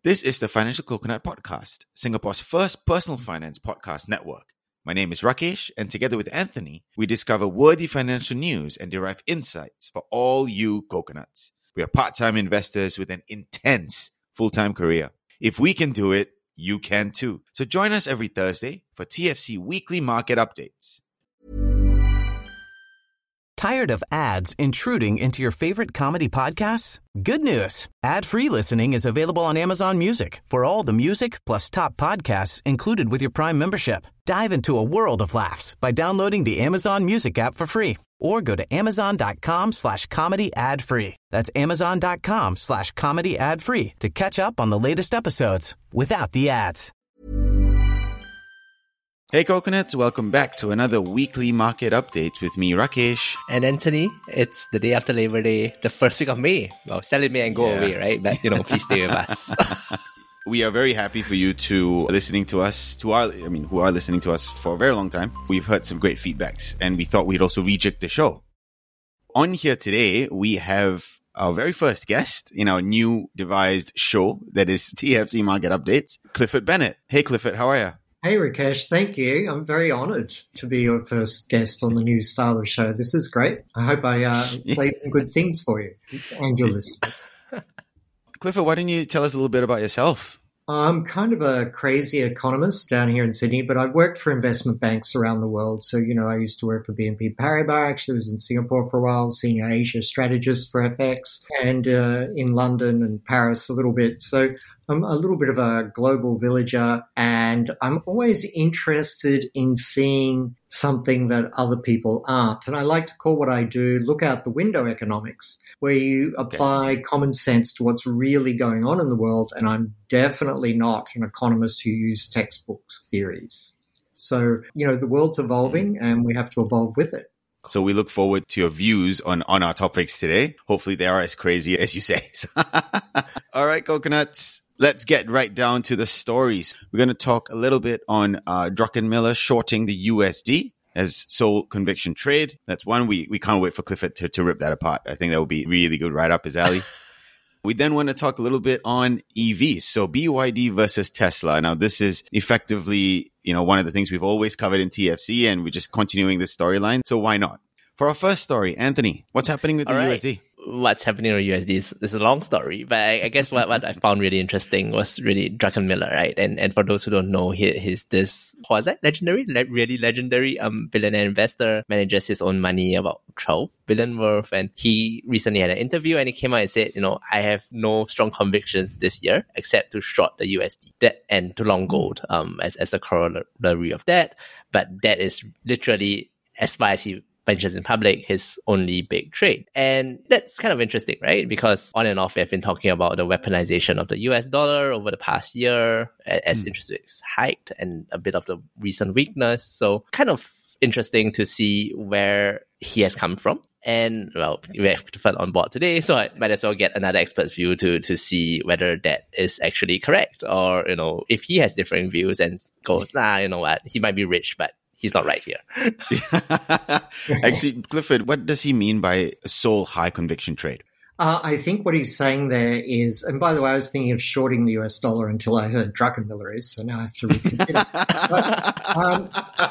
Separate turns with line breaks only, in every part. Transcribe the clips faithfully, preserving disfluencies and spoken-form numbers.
This is the Financial Coconut Podcast, Singapore's first personal finance podcast network. My name is Rakesh, and together with Anthony, we discover worthy financial news and derive insights for all you coconuts. We are part-time investors with an intense full-time career. If we can do it, you can too. So join us every Thursday for T F C Weekly Market Updates.
Tired of ads intruding into your favorite comedy podcasts? Good news. Ad-free listening is available on Amazon Music for all the music plus top podcasts included with your Prime membership. Dive into a world of laughs by downloading the Amazon Music app for free or go to amazon.com slash comedy ad free. That's amazon.com slash comedy ad free to catch up on the latest episodes without the ads.
Hey coconuts, welcome back to another weekly market update with me, Rakesh.
And Anthony, it's the day after Labor Day, the first week of May. Well, sell it May and go
Yeah.
away, right? But, you know, please stay with us.
We are very happy for you to listening to us, to our, I mean, who are listening to us for a very long time. We've heard some great feedbacks, and we thought we'd also rejig the show. On here today, we have our very first guest in our new devised show that is T F C Market Updates, Clifford Bennett. Hey, Clifford, how are you?
Hey, Rakesh, thank you. I'm very honoured to be your first guest on the new style of show. This is great. I hope I uh, say some good things for you and your listeners.
Clifford, why don't you tell us a little bit about yourself?
I'm kind of a crazy economist down here in Sydney, but I've worked for investment banks around the world. So, you know, I used to work for B N P Paribas. Actually, was in Singapore for a while, senior Asia strategist for F X, and uh, in London and Paris a little bit. So I'm a little bit of a global villager, and I'm always interested in seeing something that other people aren't. And I like to call what I do look out the window economics, where you apply okay. common sense to what's really going on in the world. And I'm definitely not an economist who uses textbook theories. So, you know, the world's evolving and we have to evolve with it.
So we look forward to your views on, on our topics today. Hopefully they are as crazy as you say. All right, coconuts. Let's get right down to the stories. We're going to talk a little bit on uh, Druckenmiller shorting the U S D as sole conviction trade. That's one we, we can't wait for Clifford to, to rip that apart. I think that will be really good right up his alley. We then want to talk a little bit on E Vs. So B Y D versus Tesla. Now, this is effectively, you know, one of the things we've always covered in T F C, and we're just continuing this storyline. So why not? For our first story, Anthony, what's happening with the
All right.
U S D?
What's happening with U S D is, is a long story, but I, I guess what, what I found really interesting was really Druckenmiller, right? And and for those who don't know, he, he's this, what was that, legendary, Le- really legendary um billionaire investor, manages his own money, about twelve billion worth. And he recently had an interview and he came out and said, you know, I have no strong convictions this year except to short the U S D that, and to long gold um as, as the corollary of that. But that is literally, as far as he ventures in public, his only big trade. And that's kind of interesting, right? Because on and off, we've been talking about the weaponization of the U S dollar over the past year as mm. interest rates hiked and a bit of the recent weakness. So kind of interesting to see where he has come from. And, well, we have Clifford on board today, so I might as well get another expert's view to to see whether that is actually correct. Or, you know, if he has different views and goes, nah, you know what, he might be rich, but he's not right here.
Actually, Clifford, what does he mean by a sole high conviction trade?
Uh, I think what he's saying there is, and by the way, I was thinking of shorting the U S dollar until I heard Druckenmiller is, so now I have to reconsider. but, um,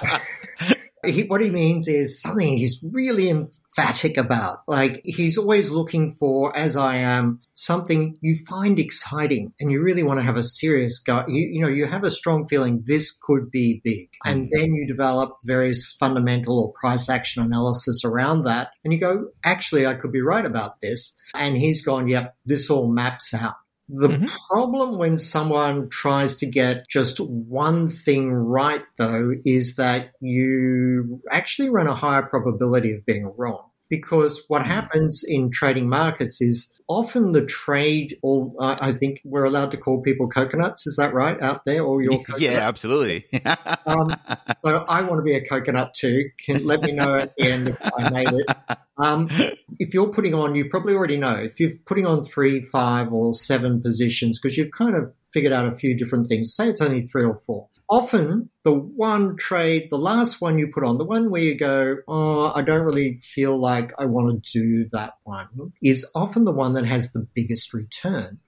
he, what he means is something he's really emphatic about. Like, he's always looking for, as I am, something you find exciting and you really want to have a serious go. You, you know, you have a strong feeling this could be big. And then you develop various fundamental or price action analysis around that. And you go, actually, I could be right about this. And he's gone, yep, this all maps out. The mm-hmm. problem when someone tries to get just one thing right, though, is that you actually run a higher probability of being wrong. Because what mm-hmm. happens in trading markets is often the trade, or uh, I think we're allowed to call people coconuts. Is that right out there? Or your coconut?
Yeah, absolutely.
um, so I want to be a coconut too. Can, let me know at the end if I made it. Um, if you're putting on, you probably already know, if you're putting on three, five or seven positions, because you've kind of figured out a few different things, say it's only three or four. Often the one trade, the last one you put on, the one where you go, oh, I don't really feel like I want to do that one, is often the one that has the biggest return.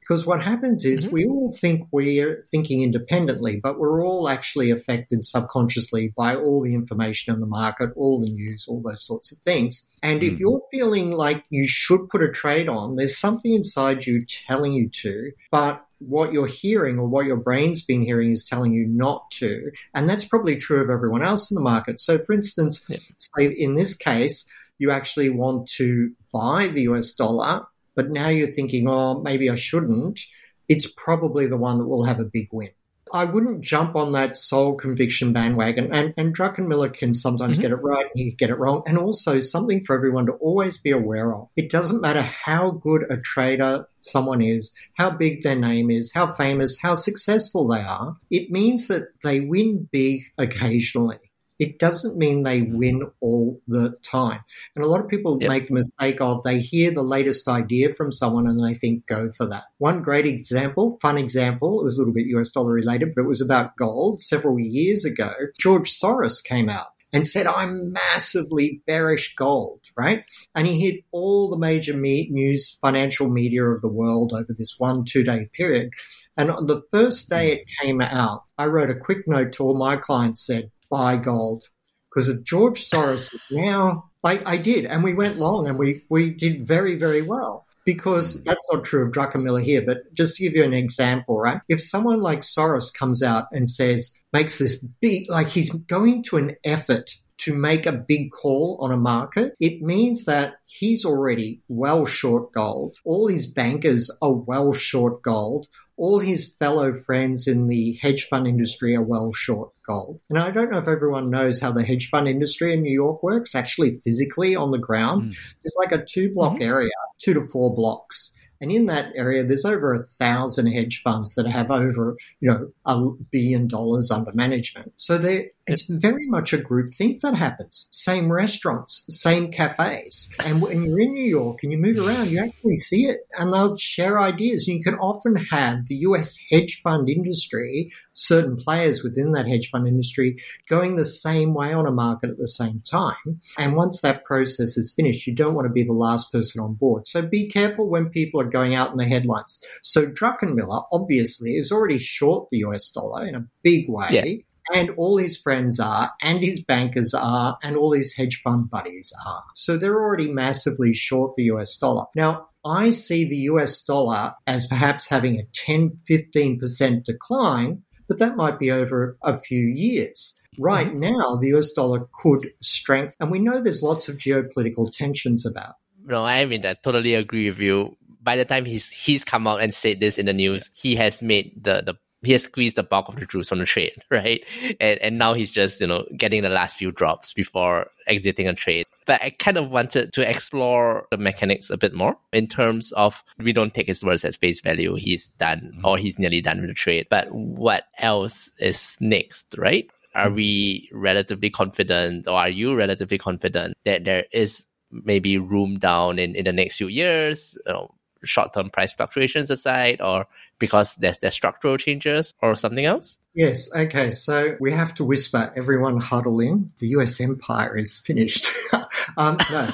Because what happens is mm-hmm. we all think we're thinking independently, but we're all actually affected subconsciously by all the information in the market, all the news, all those sorts of things. And mm-hmm. if you're feeling like you should put a trade on, there's something inside you telling you to, but what you're hearing or what your brain's been hearing is telling you not to. And that's probably true of everyone else in the market. So, for instance, yeah. say in this case, you actually want to buy the U S dollar, but now you're thinking, oh, maybe I shouldn't. It's probably the one that will have a big win. I wouldn't jump on that sole conviction bandwagon. And, and Druckenmiller can sometimes mm-hmm. get it right and he can get it wrong. And also something for everyone to always be aware of. It doesn't matter how good a trader someone is, how big their name is, how famous, how successful they are. It means that they win big occasionally. It doesn't mean they win all the time. And a lot of people yep. make the mistake of they hear the latest idea from someone and they think, go for that. One great example, fun example, it was a little bit U S dollar related, but it was about gold. Several years ago, George Soros came out and said, I'm massively bearish gold, right? And he hit all the major me- news, financial media of the world over this one, two-day period. And on the first day it came out, I wrote a quick note to all my clients, said, buy gold. Because if George Soros is now, I, I did, and we went long and we, we did very, very well. Because that's not true of Druckenmiller here, but just to give you an example, right? If someone like Soros comes out and says, makes this big, like he's going to an effort to make a big call on a market, it means that he's already well short gold. All his bankers are well short gold. All his fellow friends in the hedge fund industry are well short gold. And I don't know if everyone knows how the hedge fund industry in New York works, actually physically on the ground. Mm. There's like a two-block mm-hmm. area, two to four blocks. And in that area, there's over a thousand hedge funds that have over, you know, a billion dollars under management. So they, it's very much a group think that happens. Same restaurants, same cafes. And when you're in New York and you move around, you actually see it and they'll share ideas. And you can often have the U S hedge fund industry, certain players within that hedge fund industry going the same way on a market at the same time. And once that process is finished, you don't want to be the last person on board. So be careful when people are going out in the headlines. So Druckenmiller obviously is already short the U S dollar in a big way. Yeah. And all his friends are, and his bankers are, and all his hedge fund buddies are. So they're already massively short the U S dollar. Now, I see the U S dollar as perhaps having a ten, fifteen percent decline, but that might be over a few years. Right now, the U S dollar could strengthen, and we know there's lots of geopolitical tensions about.
No, I mean, I totally agree with you. By the time he's he's come out and said this in the news, he has made the, the he has squeezed the bulk of the juice on the trade, right? And and now he's just, you know, getting the last few drops before exiting a trade. But I kind of wanted to explore the mechanics a bit more in terms of we don't take his words at face value. He's done or he's nearly done with the trade. But what else is next, right? Are we relatively confident or are you relatively confident that there is maybe room down in, in the next few years, you know, short-term price fluctuations aside, or because there's there's structural changes or something else?
Yes. Okay. So we have to whisper, everyone huddle in. The U S empire is finished. um, no.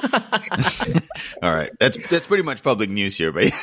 All right. That's that's pretty much public news here, but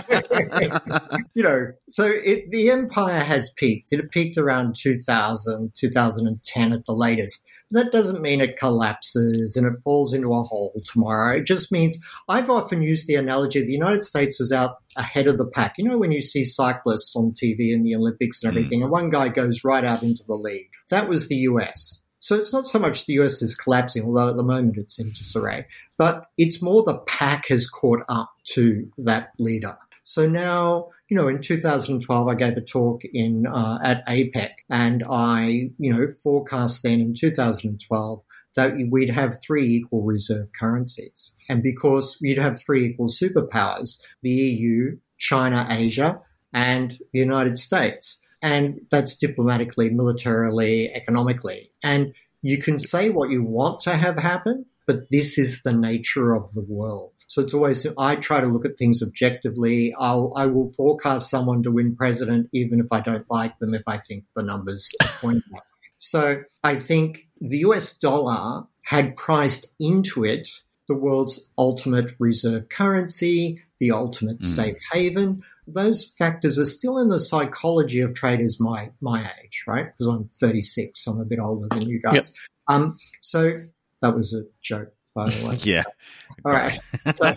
you know, so it, the empire has peaked. It peaked around two thousand, two thousand ten at the latest. That doesn't mean it collapses and it falls into a hole tomorrow. It just means I've often used the analogy the United States was out ahead of the pack. You know, when you see cyclists on T V in the Olympics and everything, mm. and one guy goes right out into the lead. That was the U S. So it's not so much the U S is collapsing, although at the moment it's in disarray, but it's more the pack has caught up to that leader. So now, you know, in two thousand twelve, I gave a talk in uh, at APEC, and I, you know, forecast then in two thousand twelve that we'd have three equal reserve currencies. And because we'd have three equal superpowers, the E U, China, Asia, and the United States. And that's diplomatically, militarily, economically. And you can say what you want to have happen, but this is the nature of the world. So it's always, I try to look at things objectively. I'll, I will forecast someone to win president even if I don't like them, if I think the numbers are pointing that way. So I think the U S dollar had priced into it the world's ultimate reserve currency, the ultimate mm. safe haven. Those factors are still in the psychology of traders my my age, right? Because I'm thirty-six, so I'm a bit older than you guys. Yep. Um, so that was a joke, by the way.
Yeah.
All right. So,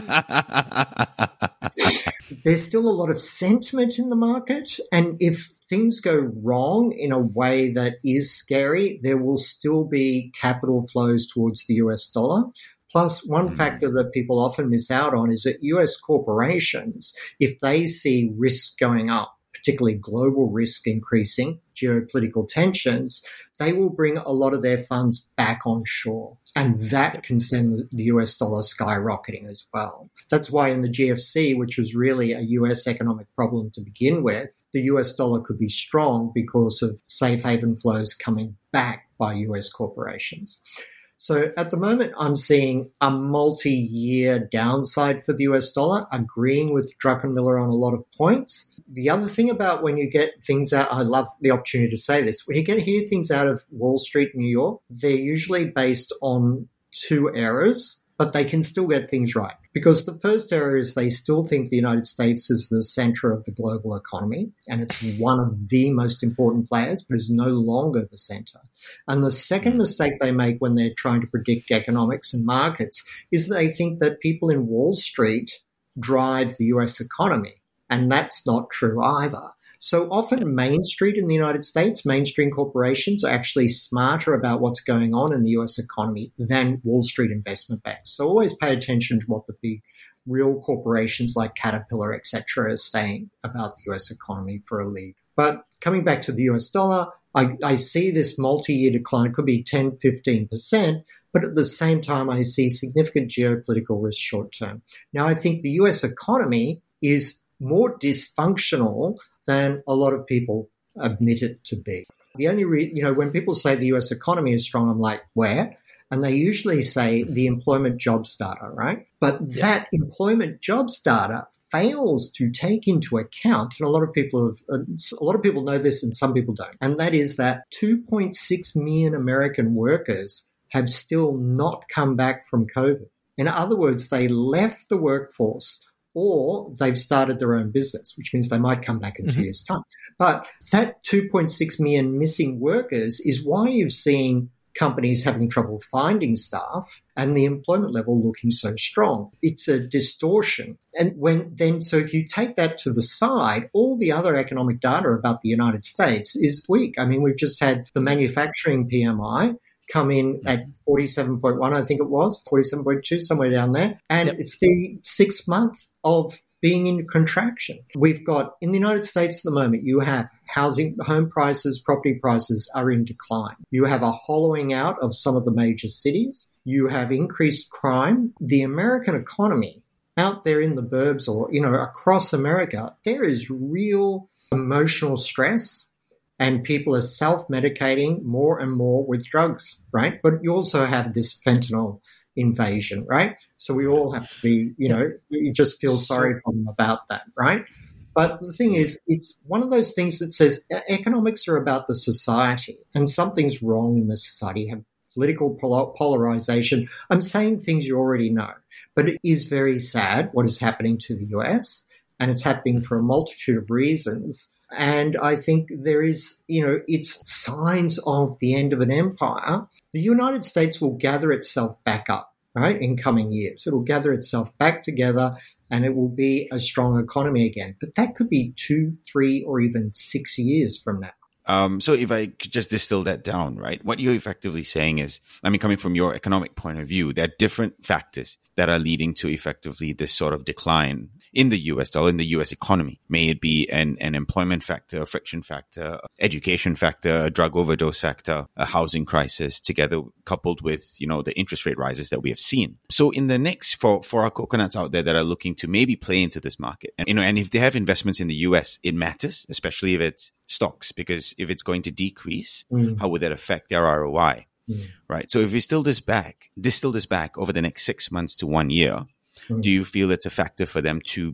there's still a lot of sentiment in the market, and if things go wrong in a way that is scary, there will still be capital flows towards the U S dollar. Plus, one factor that people often miss out on is that U S corporations, if they see risk going up, particularly global risk increasing, geopolitical tensions, they will bring a lot of their funds back onshore. And that can send the U S dollar skyrocketing as well. That's why in the G F C, which was really a U S economic problem to begin with, the U S dollar could be strong because of safe haven flows coming back by U S corporations. So at the moment, I'm seeing a multi-year downside for the U S dollar, agreeing with Druckenmiller on a lot of points. The other thing about when you get things out, I love the opportunity to say this, when you get hear things out of Wall Street, New York, they're usually based on two errors, but they can still get things right. Because the first error is they still think the United States is the center of the global economy, and it's one of the most important players, but is no longer the center. And the second mistake they make when they're trying to predict economics and markets is they think that people in Wall Street drive the U S economy, and that's not true either. So often Main Street in the United States, mainstream corporations are actually smarter about what's going on in the U S economy than Wall Street investment banks. So always pay attention to what the big real corporations like Caterpillar, et cetera, are saying about the U S economy for a lead. But coming back to the U S dollar, I, I see this multi-year decline. It could be ten, fifteen percent, but at the same time, I see significant geopolitical risk short term. Now, I think the U S economy is more dysfunctional than a lot of people admit it to be. The only, re- you know, when people say the U S economy is strong, I'm like, where? And they usually say the employment jobs data, right? But that employment jobs data fails to take into account, and a lot of people have, a lot of people know this and some people don't, and that is that two point six million American workers have still not come back from COVID. In other words, they left the workforce or they've started their own business, which means they might come back in mm-hmm. two years' time. But that two point six million missing workers is why you've seen companies having trouble finding staff and the employment level looking so strong. It's a distortion. And when then, so if you take that to the side, all the other economic data about the United States is weak. I mean, we've just had the manufacturing P M I come in at forty-seven point one, I think it was, forty-seven point two, somewhere down there. And yep. it's the sixth month of being in contraction. We've got, in the United States at the moment, you have housing, home prices, property prices are in decline. You have a hollowing out of some of the major cities. You have increased crime. The American economy out there in the burbs or, you know, across America, there is real emotional stress. And people are self-medicating more and more with drugs, right? But you also have this fentanyl invasion, right? So we all have to be, you know, you just feel sorry for them about that, right? But the thing is, it's one of those things that says economics are about the society, and something's wrong in the society. You have political polarization. I'm saying things you already know, but it is very sad what is happening to the U S, and it's happening for a multitude of reasons. And I think there is, you know, it's signs of the end of an empire. The United States will gather itself back up, right, in coming years. It will gather itself back together and it will be a strong economy again. But that could be two, three, or even six years from now.
Um, so if I could just distill that down, right, what you're effectively saying is, I mean, coming from your economic point of view, there are different factors that are leading to effectively this sort of decline in the U S dollar, in the U S economy. May it be an, an employment factor, a friction factor, education factor, a drug overdose factor, a housing crisis, together coupled with, you know, the interest rate rises that we have seen. So in the next, for, for our coconuts out there that are looking to maybe play into this market, and, you know, and if they have investments in the U S, it matters, especially if it's stocks, because if it's going to decrease, mm. how would that affect their R O I? Mm. Right. So if we still this back, distill this back over the next six months to one year, mm. do you feel it's a factor for them to be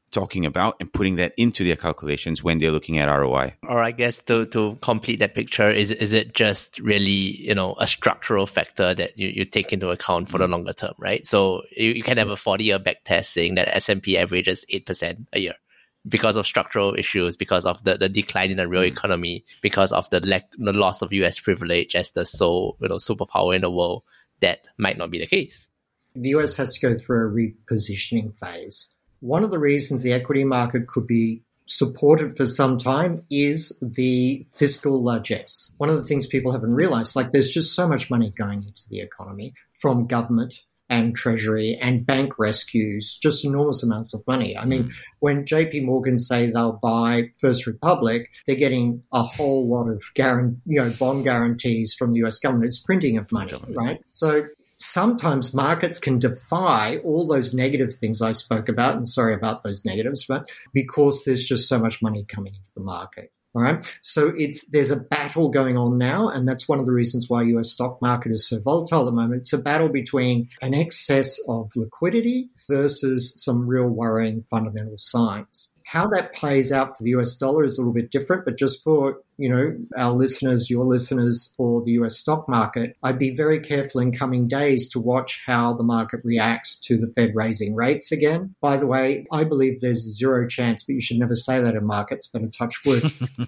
talking about and putting that into their calculations when they're looking at R O I?
Or I guess to, to complete that picture, is is it just really, you know, a structural factor that you, you take into account for the longer term, right? So you, you can have a forty-year back test saying that S and P averages eight percent a year because of structural issues, because of the, the decline in the real economy, because of the lack, the loss of U S privilege as the sole, you know, superpower in the world. That might not be the case.
The U S has to go through a repositioning phase. One of the reasons the equity market could be supported for some time is the fiscal largesse. One of the things people haven't realized, like there's just so much money going into the economy from government and treasury and bank rescues, just enormous amounts of money. I mean, mm. when J P Morgan say they'll buy First Republic, they're getting a whole lot of guarant- you know, bond guarantees from the U S government. It's printing of money, right? So sometimes markets can defy all those negative things I spoke about, and sorry about those negatives, but because there's just so much money coming into the market. All right. So it's there's a battle going on now, and that's one of the reasons why U S stock market is so volatile at the moment. It's a battle between an excess of liquidity versus some real worrying fundamental signs. How that plays out for the U S dollar is a little bit different, but just for, you know, our listeners, your listeners for the U S stock market, I'd be very careful in coming days to watch how the market reacts to the Fed raising rates again. By the way, I believe there's zero chance, but you should never say that in markets, but a touch wood,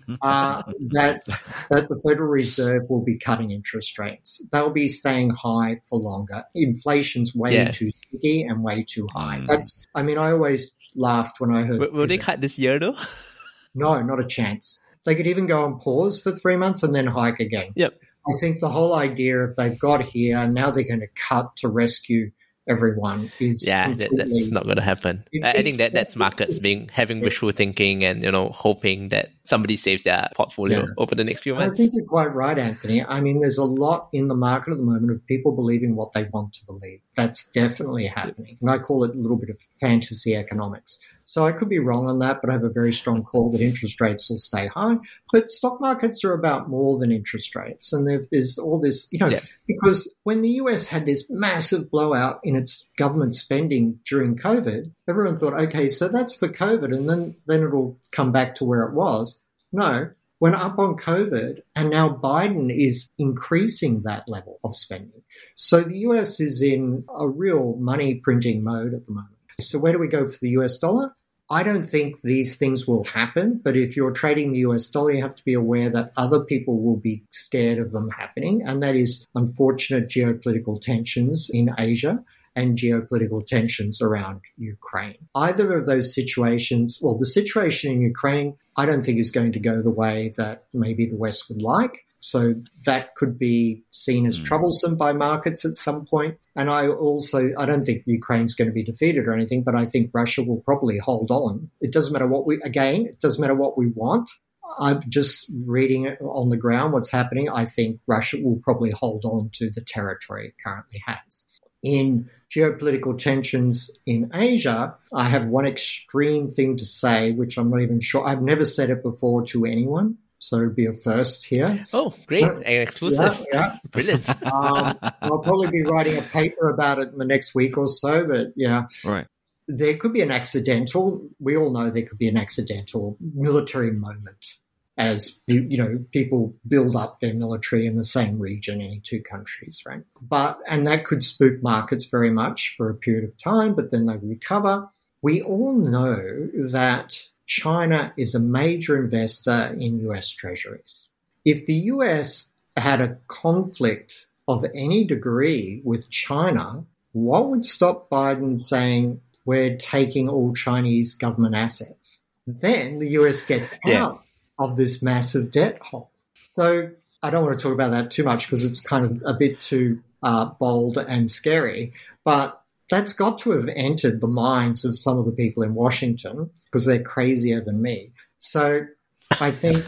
uh, that, that the Federal Reserve will be cutting interest rates. They'll be staying high for longer. Inflation's way yeah. too sticky and way too high. That's, I mean, I always laughed when I heard.
Will, will they cut this year though?
No, not a chance. They could even go on pause for three months and then hike again.
Yep.
I think the whole idea of they've got here, now they're going to cut to rescue everyone is
yeah that, that's not going to happen. It, I think that that's markets being having wishful thinking and, you know, hoping that somebody saves their portfolio yeah. over the next few months.
I think you're quite right, Anthony. I mean, there's a lot in the market at the moment of people believing what they want to believe. That's definitely happening. And I call it a little bit of fantasy economics. So I could be wrong on that, but I have a very strong call that interest rates will stay high. But stock markets are about more than interest rates. And there's all this, you know, yeah. because when the U S had this massive blowout in its government spending during COVID, everyone thought, okay, so that's for COVID and then, then it'll come back to where it was. No, went up on COVID and now Biden is increasing that level of spending. So the U S is in a real money printing mode at the moment. So where do we go for the U S dollar? I don't think these things will happen, but if you're trading the U S dollar, you have to be aware that other people will be scared of them happening, and that is unfortunate geopolitical tensions in Asia and geopolitical tensions around Ukraine. Either of those situations, well, the situation in Ukraine, I don't think is going to go the way that maybe the West would like. So that could be seen as mm. troublesome by markets at some point. And I also, I don't think Ukraine's going to be defeated or anything, but I think Russia will probably hold on. It doesn't matter what we, again, it doesn't matter what we want. I'm just reading it on the ground, what's happening. I think Russia will probably hold on to the territory it currently has. In geopolitical tensions in Asia, I have one extreme thing to say, which I'm not even sure. I've never said it before to anyone. So it'd be a first here.
Oh, great. Uh, exclusive.
Yeah, yeah.
Brilliant.
um, I'll probably be writing a paper about it in the next week or so, but yeah.
Right.
There could be an accidental, we all know there could be an accidental military moment as, you know, people build up their military in the same region, any two countries, right? But, and that could spook markets very much for a period of time, but then they recover. We all know that China is a major investor in U S treasuries. If the U S had a conflict of any degree with China, what would stop Biden saying we're taking all Chinese government assets? Then the U S gets
yeah.
out of this massive debt hole. So I don't want to talk about that too much because it's kind of a bit too uh, bold and scary, but that's got to have entered the minds of some of the people in Washington because they're crazier than me. So I think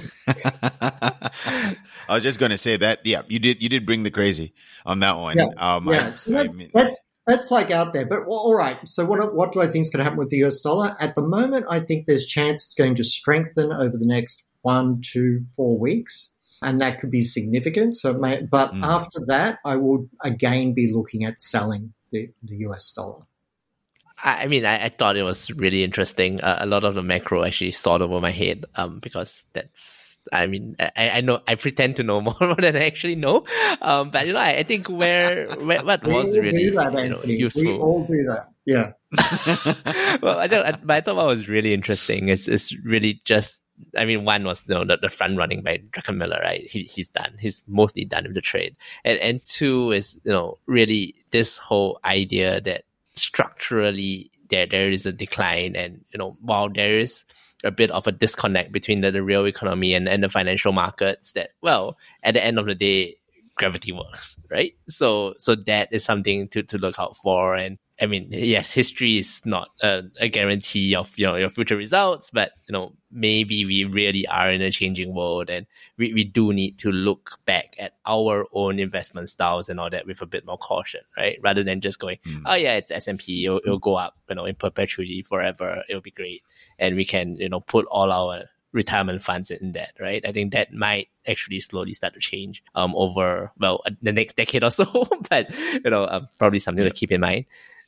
I was just going to say that. Yeah, you did. You did bring the crazy on that one.
Yeah,
um,
yeah.
I,
So that's,
I mean,
that's that's like out there. But well, all right. So what what do I think is going to happen with the U S dollar at the moment? I think there's chance it's going to strengthen over the next one, two, four weeks, and that could be significant. So, it may, but
mm.
after that, I will again be looking at selling the, the U S dollar.
I mean, I, I thought it was really interesting. Uh, a lot of the macro actually soared over my head um, because that's, I mean, I, I know, I pretend to know more than I actually know. Um, but, you know, I, I think where, where what
we
was
all
really
do that,
you know,
Anthony.
useful.
We all do that. Yeah.
Well, I, don't, I, but I thought what was really interesting is, is really just, I mean, one was, you know, the, the front running by Druckenmiller, right? He, he's done. He's mostly done with the trade. And, and two is, you know, really this whole idea that structurally there, there is a decline. And, you know, while there is a bit of a disconnect between the, the real economy and, and the financial markets, that, well, at the end of the day, gravity works, right? So, so that is something to, to look out for. And I mean, yes, history is not a, a guarantee of, you know, your future results, but, you know, maybe we really are in a changing world, and we, we do need to look back at our own investment styles and all that with a bit more caution, right? Rather than just going, mm. oh yeah, it's S and P, it'll, it'll go up, you know, in perpetuity forever, it'll be great, and we can, you know, put all our retirement funds in that, right? I think that might actually slowly start to change um over, well, the next decade or so, but, you know, um, probably something to keep in mind.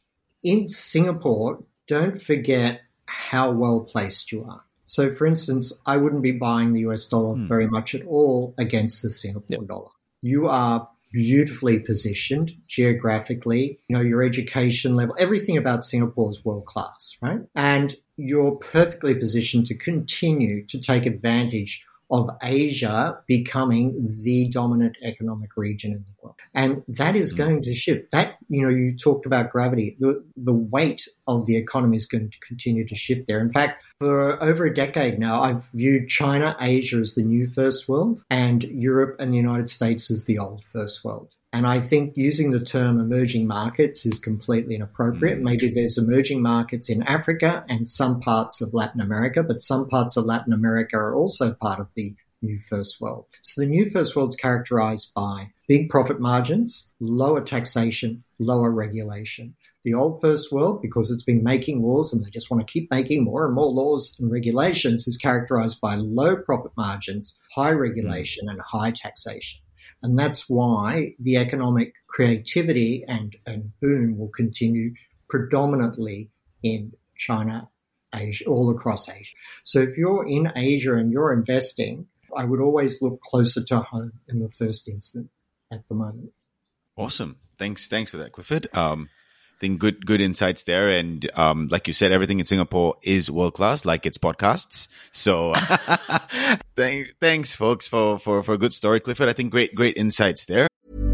In Singapore, don't forget how well placed you are. So, for instance, I wouldn't be buying the U S dollar mm. very much at all against the Singapore yep. dollar. You are beautifully positioned geographically. You know, your education level, everything about Singapore is world class, right? And you're perfectly positioned to continue to take advantage of Asia becoming the dominant economic region in the world. And that is going to shift. That, you know, you talked about gravity. The, the weight of the economy is going to continue to shift there. In fact, for over a decade now, I've viewed China, Asia as the new first world, and Europe and the United States as the old first world. And I think using the term emerging markets is completely inappropriate. Maybe there's emerging markets in Africa and some parts of Latin America, but some parts of Latin America are also part of the new first world. So the new first world is characterized by big profit margins, lower taxation, lower regulation. The old first world, because it's been making laws and they just want to keep making more and more laws and regulations, is characterized by low profit margins, high regulation, and high taxation. And that's why the economic creativity and, and boom will continue predominantly in China, Asia, all across Asia. So if you're in Asia and you're investing, I would always look closer to home in the first instance at the moment.
Awesome. Thanks. Thanks for that, Clifford. Um, I think good, good insights there. And um, like you said, everything in Singapore is world class, like its podcasts. So th- thanks, folks, for, for, for a good story, Clifford. I think great, great insights there.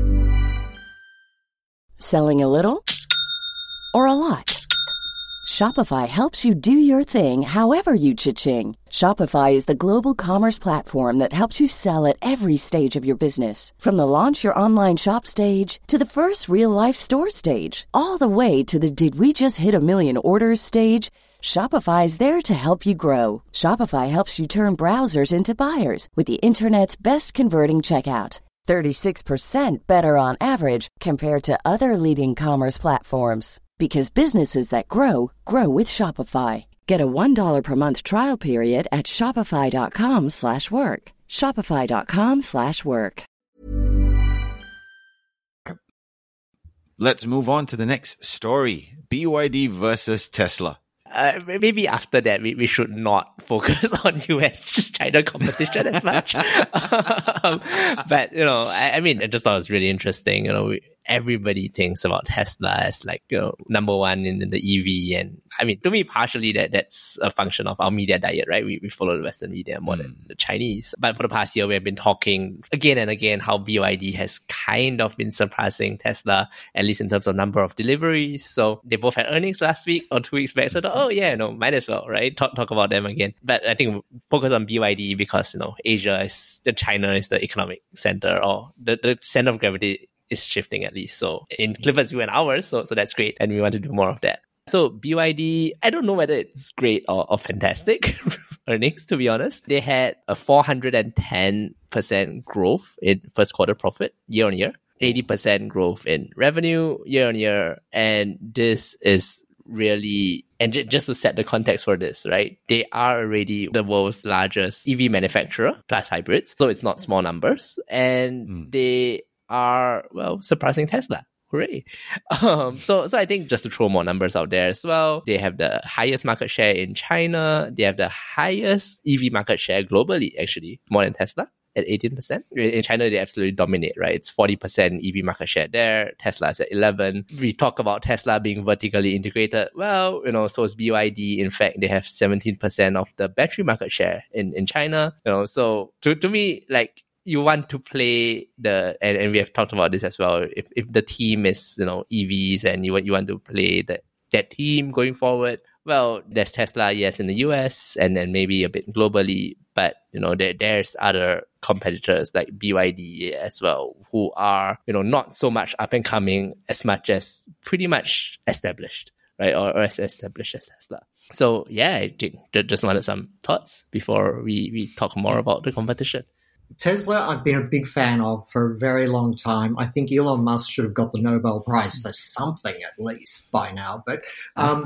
Selling a little or a lot? Shopify helps you do your thing however you cha-ching. Shopify is the global commerce platform that helps you sell at every stage of your business. From the launch your online shop stage to the first real-life store stage, all the way to the did we just hit a million orders stage. Shopify is there to help you grow. Shopify helps you turn browsers into buyers with the internet's best converting checkout. thirty-six percent better on average compared to other leading commerce platforms. Because businesses that grow, grow with Shopify. Get a one dollar per month trial period at shopify.com slash work. Shopify.com slash work.
Let's move on to the next story. B Y D versus Tesla.
Uh, maybe after that, we, we should not focus on U S-China competition as much. um, but, you know, I, I mean, I just thought it was really interesting. You know, we, everybody thinks about Tesla as like, you know, number one in, in the E V. And I mean, to me, partially that that's a function of our media diet, right? We, we follow the Western media more mm. than the Chinese. But for the past year, we have been talking again and again how B Y D has kind of been surpassing Tesla, at least in terms of number of deliveries. So they both had earnings last week or two weeks back. So, the, oh yeah, no, might as well, right? Talk, talk about them again. But I think focus on B Y D because, you know, Asia is, the China is the economic center, or the, the center of gravity is shifting at least. So in Clifford's view and ours, so so that's great. And we want to do more of that. So B Y D, I don't know whether it's great or, or fantastic earnings, to be honest. They had a four hundred ten percent growth in first quarter profit year on year, eighty percent growth in revenue year on year. And this is really, and j- just to set the context for this, right? They are already the world's largest E V manufacturer plus hybrids. So it's not small numbers. And mm. they are, well, surpassing Tesla. Hooray. Um, so, so I think just to throw more numbers out there as well, they have the highest market share in China. They have the highest E V market share globally, actually, more than Tesla at eighteen percent. In China, they absolutely dominate, right? It's forty percent E V market share there. Tesla is at eleven. We talk about Tesla being vertically integrated. Well, you know, so is B Y D. In fact, they have seventeen percent of the battery market share in, in China. You know, so to, to me, like, you want to play the, and, and we have talked about this as well, if, if the team is, you know, E Vs and you, you want to play the, that team going forward, well, there's Tesla, yes, in the U S and then maybe a bit globally, but, you know, there, there's other competitors like B Y D as well, who are, you know, not so much up and coming as much as pretty much established, right? Or, or as established as Tesla. So yeah, I think just wanted some thoughts before we, we talk more about the competition.
Tesla, I've been a big fan of for a very long time. I think Elon Musk should have got the Nobel Prize for something at least by now. But um,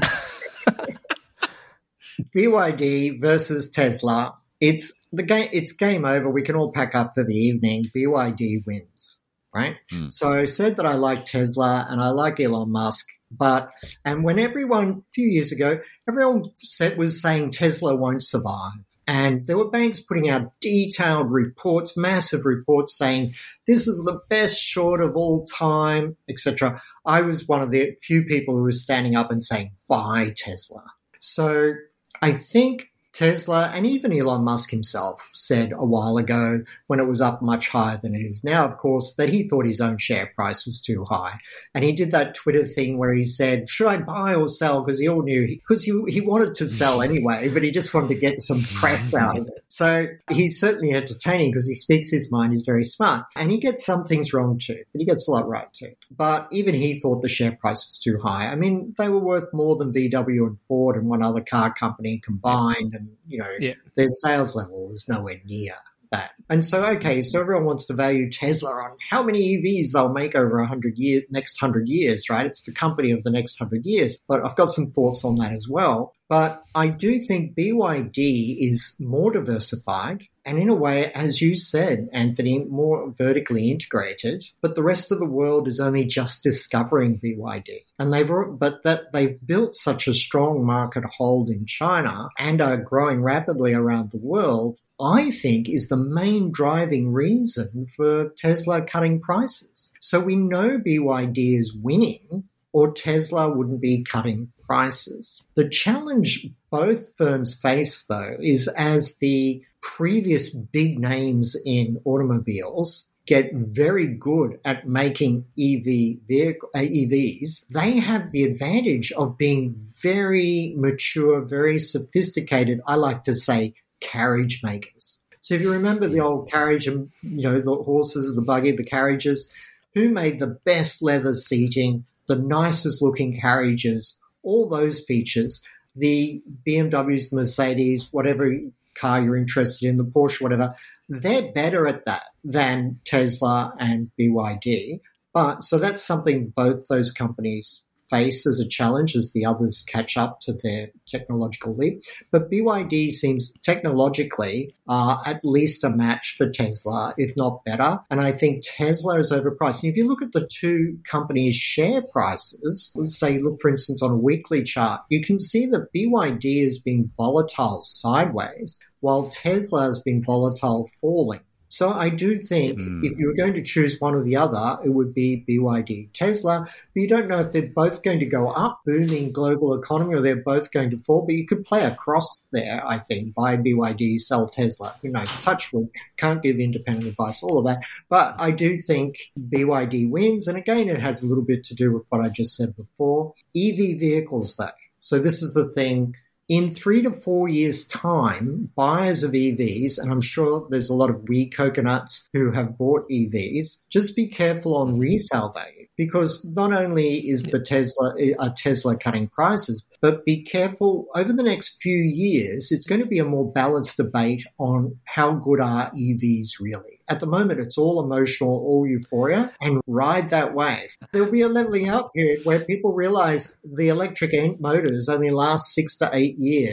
B Y D versus Tesla, it's the game. It's game over. We can all pack up for the evening. B Y D wins, right? Mm. So I said that I like Tesla and I like Elon Musk. But, and when everyone, a few years ago, everyone said, was saying Tesla won't survive. And there were banks putting out detailed reports, massive reports saying this is the best short of all time, et cetera. I was one of the few people who was standing up and saying, buy Tesla. So I think Tesla and even Elon Musk himself said a while ago when it was up much higher than it is now, of course, that he thought his own share price was too high. And he did that Twitter thing where he said, should I buy or sell? Because he all knew, because he, he wanted to sell anyway, but he just wanted to get some press out of it. So he's certainly entertaining because he speaks his mind. He's very smart. And he gets some things wrong too, but he gets a lot right too. But even he thought the share price was too high. I mean, they were worth more than V W and Ford and one other car company combined. And you know, yeah. Their sales level is nowhere near that. And so, okay, so everyone wants to value Tesla on how many E Vs they'll make over a hundred years, next hundred years, right? It's the company of the next hundred years. But I've got some thoughts on that as well. But I do think B Y D is more diversified and in a way, as you said, Anthony, more vertically integrated. But the rest of the world is only just discovering B Y D. And they've, but that they've built such a strong market hold in China and are growing rapidly around the world, I think is the main driving reason for Tesla cutting prices. So we know B Y D is winning or Tesla wouldn't be cutting prices. The challenge both firms face, though, is as the previous big names in automobiles get very good at making E V vehicle, uh, E Vs, they have the advantage of being very mature, very sophisticated, I like to say, carriage makers. So if you remember the old carriage, and you know, the horses, the buggy, the carriages, who made the best leather seating, the nicest looking carriages, all those features, the B M Ws, the Mercedes, whatever car you're interested in, the Porsche, whatever, they're better at that than Tesla and B Y D. But so that's something both those companies face as a challenge as the others catch up to their technological leap. But B Y D seems technologically uh, at least a match for Tesla, if not better. And I think Tesla is overpriced. And if you look at the two companies' share prices, let's say, look, for instance, on a weekly chart, you can see that B Y D has been volatile sideways, while Tesla has been volatile falling. So I do think mm. if you were going to choose one or the other, it would be B Y D, Tesla. But you don't know if they're both going to go up, booming global economy, or they're both going to fall. But you could play across there, I think, buy B Y D, sell Tesla. Who knows? Touch wood. Can't give independent advice, all of that. But I do think B Y D wins. And again, it has a little bit to do with what I just said before. E V vehicles, though. So this is the thing. In three to four years' time, buyers of E Vs, and I'm sure there's a lot of wee coconuts who have bought E Vs, just be careful on resale value, because not only is the Tesla, a Tesla cutting prices, but be careful over the next few years, it's going to be a more balanced debate on how good are E Vs really. At the moment, it's all emotional, all euphoria, and ride that wave. There'll be a leveling out period where people realize the electric motors only last six to eight years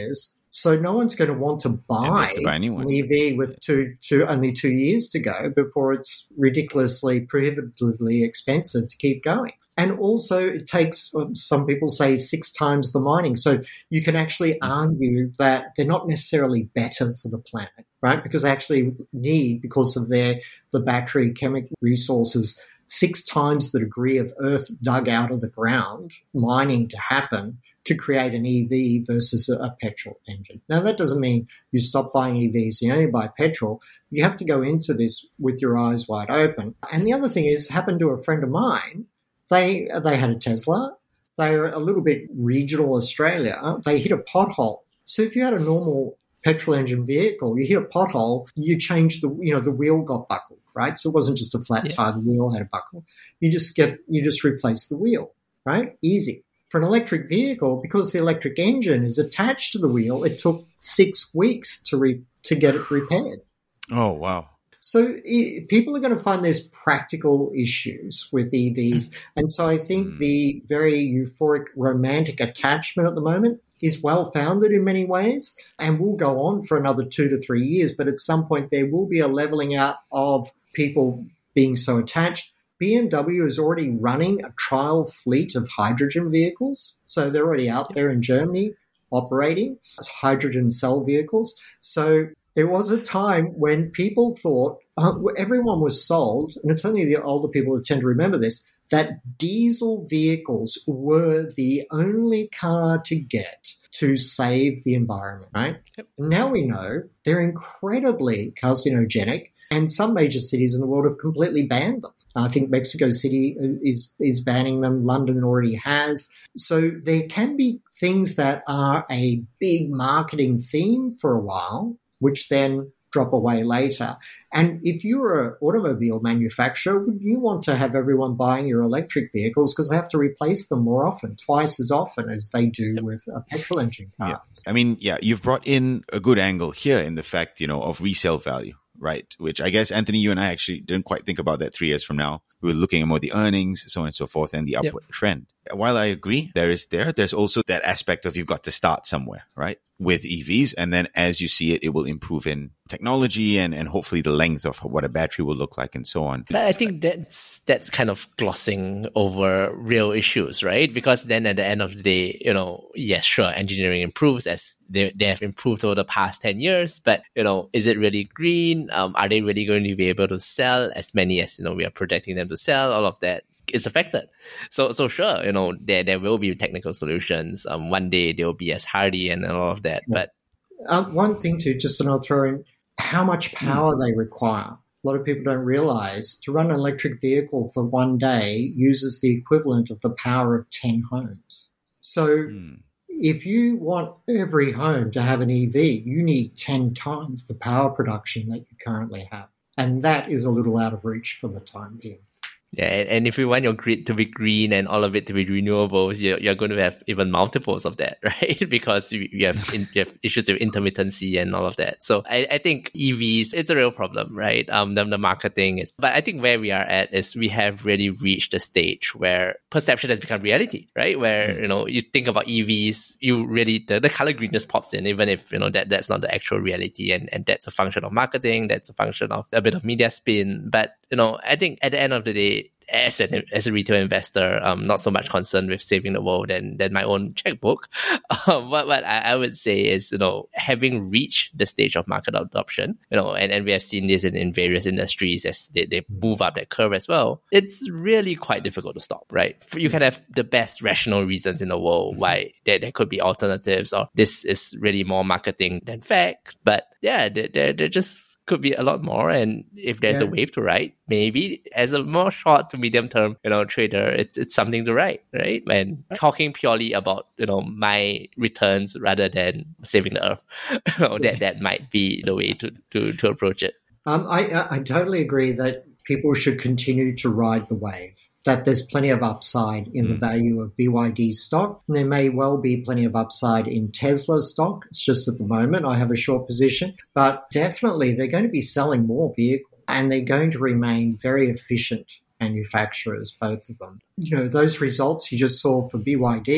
So no one's going to want to buy,
to buy
an E V with two, two, only two years to go before it's ridiculously, prohibitively expensive to keep going. And also it takes, some people say, six times the mining. So you can actually argue that they're not necessarily better for the planet, right? Because they actually need, because of their the battery chemical resources, six times the degree of earth dug out of the ground, mining to happen, to create an E V versus a, a petrol engine. Now, that doesn't mean you stop buying E Vs, you only buy petrol. You have to go into this with your eyes wide open. And the other thing is, happened to a friend of mine, they they had a Tesla. They were a little bit regional Australia. They hit a pothole. So if you had a normal petrol engine vehicle, you hit a pothole, you change the, you know, the wheel got buckled, right? So it wasn't just a flat
yeah.
tire, the wheel had a buckle. You just get, you just replace the wheel, right? Easy. For an electric vehicle, because the electric engine is attached to the wheel, it took six weeks to re, to get it repaired.
Oh, wow.
So it, people are going to find there's practical issues with E Vs. And so I think the very euphoric, romantic attachment at the moment is well-founded in many ways and will go on for another two to three years. But at some point there will be a leveling out of people being so attached. B M W is already running a trial fleet of hydrogen vehicles. So they're already out there in Germany operating as hydrogen cell vehicles. So there was a time when people thought, uh, everyone was sold, and it's only the older people who tend to remember this, that diesel vehicles were the only car to get to save the environment, right? Yep. Now we know they're incredibly carcinogenic, and some major cities in the world have completely banned them. I think Mexico City is is banning them. London already has. So there can be things that are a big marketing theme for a while, which then drop away later. And if you're an automobile manufacturer, would you want to have everyone buying your electric vehicles because they have to replace them more often, twice as often as they do yep. with a petrol engine car?
Yeah. I mean, yeah, you've brought in a good angle here in the fact, you know, of resale value. Right, which I guess, Anthony, you and I actually didn't quite think about that three years from now. We were looking at more the earnings, so on and so forth, and the upward yep. trend. While I agree, there is there, there's also that aspect of you've got to start somewhere, right, with E Vs. And then as you see it, it will improve in technology and, and hopefully the length of what a battery will look like and so on.
But I think that's that's kind of glossing over real issues, right? Because then at the end of the day, you know, yes, sure, engineering improves as they, they have improved over the past ten years, but, you know, is it really green? Um, are they really going to be able to sell as many as, you know, we are projecting them to sell? All of that is affected. So, so sure, you know, there there will be technical solutions. Um, one day they will be as hardy and all of that. But
um, one thing too, just to throw in, how much power mm. they require. A lot of people don't realize to run an electric vehicle for one day uses the equivalent of the power of ten homes. So mm. if you want every home to have an E V, you need ten times the power production that you currently have. And that is a little out of reach for the time being.
Yeah, and if you want your grid to be green and all of it to be renewables, you're, you're going to have even multiples of that, right? Because you, you, have, in, you have issues with intermittency and all of that. So I, I think E Vs, it's a real problem, right? Um, the, the marketing is, but I think where we are at is we have really reached a stage where perception has become reality, right? Where, mm. you know, you think about E Vs, you really, the, the color green just pops in, even if, you know, that that's not the actual reality. And, and that's a function of marketing. That's a function of a bit of media spin. But, you know, I think at the end of the day, As, an, as a retail investor, I'm not so much concerned with saving the world than, than my own checkbook. Um, what what I, I would say is, you know, having reached the stage of market adoption, you know, and, and we have seen this in, in various industries as they, they move up that curve as well, it's really quite difficult to stop, right? You can have the best rational reasons in the world why there, there could be alternatives, or this is really more marketing than fact. But yeah, there, there, there just could be a lot more, and if there's yeah. a wave to ride, maybe as a more short to medium term, you know, trader, it's it's something to ride, right? And talking purely about, you know, my returns rather than saving the earth, you know, that that might be the way to to, to approach it.
Um, I I totally agree that people should continue to ride the wave. That there's plenty of upside in mm. the value of B Y D stock. And there may well be plenty of upside in Tesla stock. It's just at the moment I have a short position. But definitely they're going to be selling more vehicles, and they're going to remain very efficient manufacturers, both of them. You know, those results you just saw for B Y D,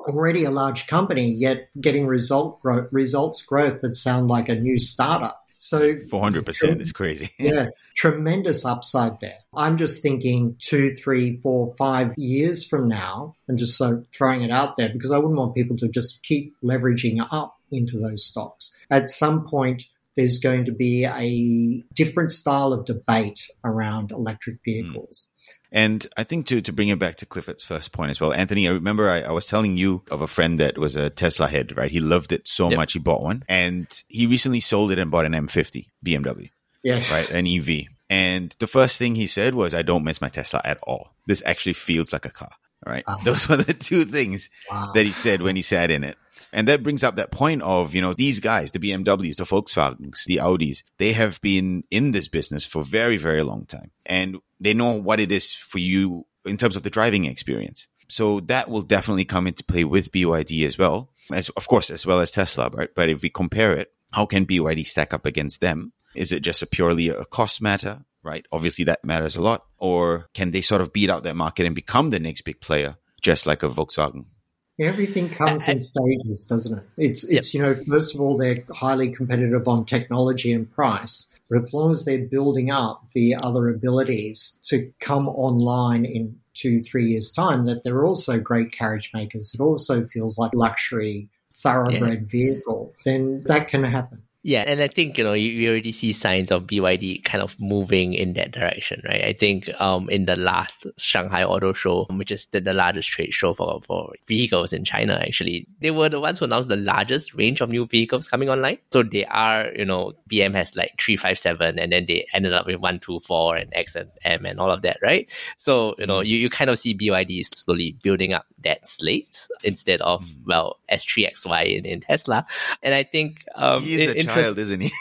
already a large company, yet getting result growth, results growth that sound like a new startup. So
four hundred percent is crazy.
Yes, tremendous upside there. I'm just thinking two, three, four, five years from now, and just so throwing it out there because I wouldn't want people to just keep leveraging up into those stocks. At some point, there's going to be a different style of debate around electric vehicles.
Mm. And I think to, to bring it back to Clifford's first point as well, Anthony, I remember I, I was telling you of a friend that was a Tesla head, right? He loved it so yep. much he bought one. And he recently sold it and bought an M fifty B M W.
Yes.
Right? An E V. And the first thing he said was, I don't miss my Tesla at all. This actually feels like a car. Right? Wow. Those were the two things wow. that he said when he sat in it. And that brings up that point of, you know, these guys, the B M Ws, the Volkswagens, the Audis, they have been in this business for a very, very long time. And they know what it is for you in terms of the driving experience. So that will definitely come into play with B Y D as well, as of course, as well as Tesla. Right? But if we compare it, how can B Y D stack up against them? Is it just a purely a cost matter? Right? Obviously, that matters a lot. Or can they sort of beat out that market and become the next big player, just like a Volkswagen?
Everything comes in stages, doesn't it? It's, it's yep. you know, first of all, they're highly competitive on technology and price. But as long as they're building up the other abilities to come online in two, three years' time, that they're also great carriage makers, it also feels like luxury, thoroughbred yeah. vehicle, then that can happen.
Yeah, and I think, you know, you, you already see signs of B Y D kind of moving in that direction, right? I think um, in the last Shanghai Auto Show, which is the, the largest trade show for, for vehicles in China, actually, they were the ones who announced the largest range of new vehicles coming online. So they are, you know, B M has like three five seven, and then they ended up with one two four and X and M and all of that, right? So, you know, you, you kind of see B Y D slowly building up that slate instead of, well, S three X Y in, in Tesla. And I think... Um,
he is
in,
a child, isn't he?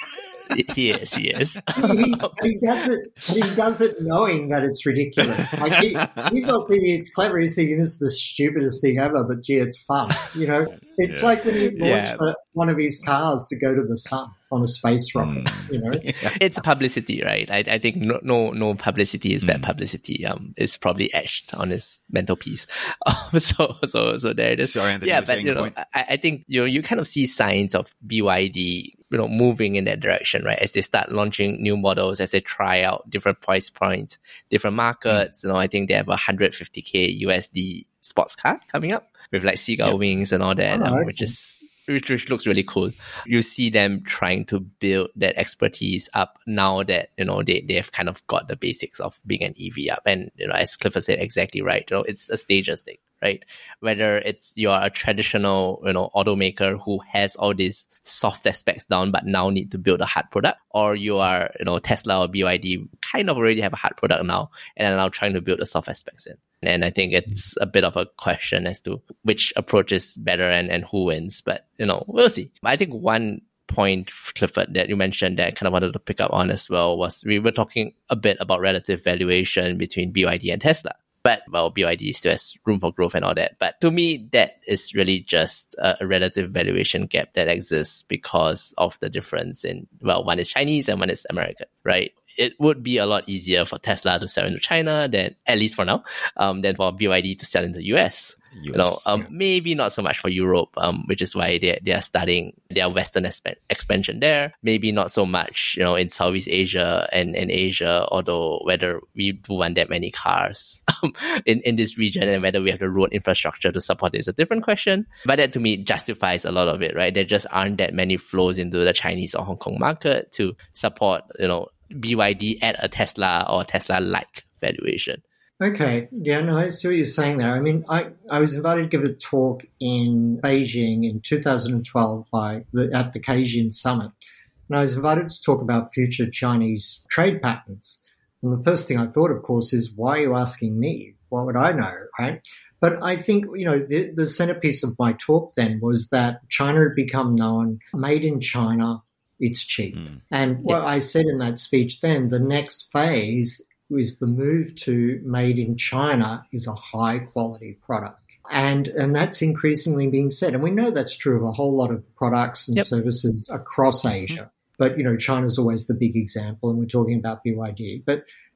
Yes, he is.
He's, he does it. He does it knowing that it's ridiculous. Like he, he's not thinking it's clever. He's thinking this is the stupidest thing ever. But gee, it's fun. You know, it's yeah. like when he launched yeah. one of his cars to go to the sun on a space rocket. Mm. You know,
yeah. It's publicity, right? I, I think no, no, no publicity is mm. bad publicity. Um, it's probably etched on his mantelpiece. Um, so, so, so there it is.
Sorry, Anthony,
yeah, but you know, I, I think you know you kind of see signs of B Y D, you know, moving in that direction, right? As they start launching new models, as they try out different price points, different markets. Mm. You know, I think they have a one hundred fifty K U S D sports car coming up with like seagull yep. wings and all that, oh, um, which is. Which, which looks really cool. You see them trying to build that expertise up now that, you know, they, they have kind of got the basics of being an E V up. And, you know, as Clifford said, exactly right. You know, it's a stages thing, right? Whether it's you're a traditional, you know, automaker who has all these soft aspects down, but now need to build a hard product, or you are, you know, Tesla or B Y D kind of already have a hard product now and are now trying to build the soft aspects in. And I think it's a bit of a question as to which approach is better and, and who wins. But, you know, we'll see. I think one point, Clifford, that you mentioned that I kind of wanted to pick up on as well was we were talking a bit about relative valuation between B Y D and Tesla. But, well, B Y D still has room for growth and all that. But to me, that is really just a, a relative valuation gap that exists because of the difference in, well, one is Chinese and one is American, right? It would be a lot easier for Tesla to sell into China than, at least for now, um, than for B Y D to sell into the U S. U S, you know, um, yeah. maybe not so much for Europe, um, which is why they they are starting their Western exp- expansion there. Maybe not so much, you know, in Southeast Asia and, and Asia. Although whether we do want that many cars um, in in this region and whether we have the road infrastructure to support it is a different question. But that to me justifies a lot of it, right? There just aren't that many flows into the Chinese or Hong Kong market to support, you know, B Y D at a Tesla or Tesla-like valuation.
Okay. Yeah, no, I see what you're saying there. I mean, I, I was invited to give a talk in Beijing in two thousand twelve by the, at the Caixin Summit. And I was invited to talk about future Chinese trade patterns. And the first thing I thought, of course, is, why are you asking me? What would I know, right? But I think, you know, the, the centerpiece of my talk then was that China had become known, made in China, it's cheap. Mm. And what yeah. I said in that speech then, the next phase is the move to made in China is a high quality product. And and that's increasingly being said. And we know that's true of a whole lot of products and yep. services across Asia. Mm-hmm. But, you know, China's always the big example, and we're talking about B Y D. But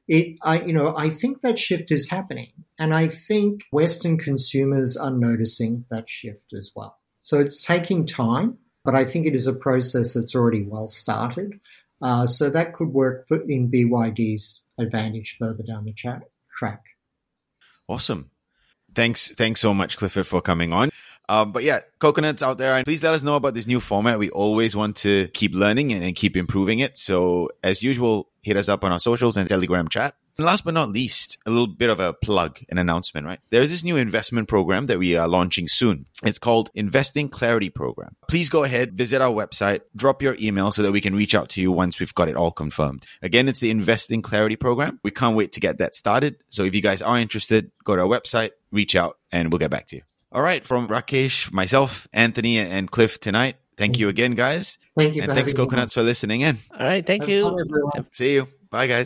it, I, you know, I think that shift is happening, and I think Western consumers are noticing that shift as well. So it's taking time, but I think it is a process that's already well started. Uh, so that could work for, in B Y D's advantage further down the tra- track.
Awesome. Thanks. Thanks so much, Clifford, for coming on. Um, but yeah, coconuts out there, and please let us know about this new format. We always want to keep learning and, and keep improving it. So as usual, hit us up on our socials and Telegram chat. And last but not least, a little bit of a plug, an announcement, right? There's this new investment program that we are launching soon. It's called Investing Clarity Program. Please go ahead, visit our website, drop your email so that we can reach out to you once we've got it all confirmed. Again, it's the Investing Clarity Program. We can't wait to get that started. So if you guys are interested, go to our website, reach out, and we'll get back to you. All right, from Rakesh, myself, Anthony, and Cliff tonight, thank you again, guys.
Thank you.
And
for
thanks,
having me
Coconuts, for listening in.
All right. Thank
on.
you.
Bye, everyone.
See you. Bye, guys.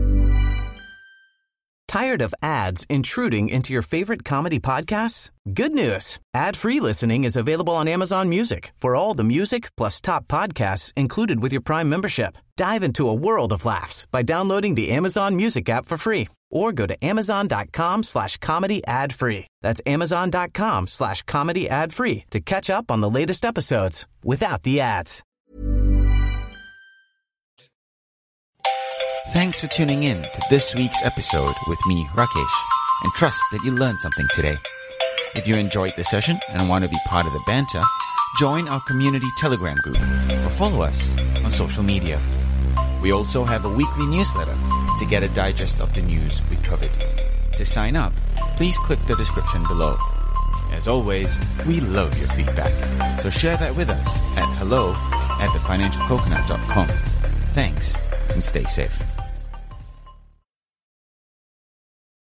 Tired of ads intruding into your favorite comedy podcasts? Good news. Ad-free listening is available on Amazon Music for all the music plus top podcasts included with your Prime membership. Dive into a world of laughs by downloading the Amazon Music app for free or go to amazon.com slash comedy ad free. That's amazon.com slash comedy ad free to catch up on the latest episodes without the ads.
Thanks for tuning in to this week's episode with me, Rakesh, and trust that you learned something today. If you enjoyed the session and want to be part of the banter, join our community Telegram group or follow us on social media. We also have a weekly newsletter to get a digest of the news we covered. To sign up, please click the description below. As always, we love your feedback, so share that with us at hello at the financial coconut dot com. Thanks, and stay safe.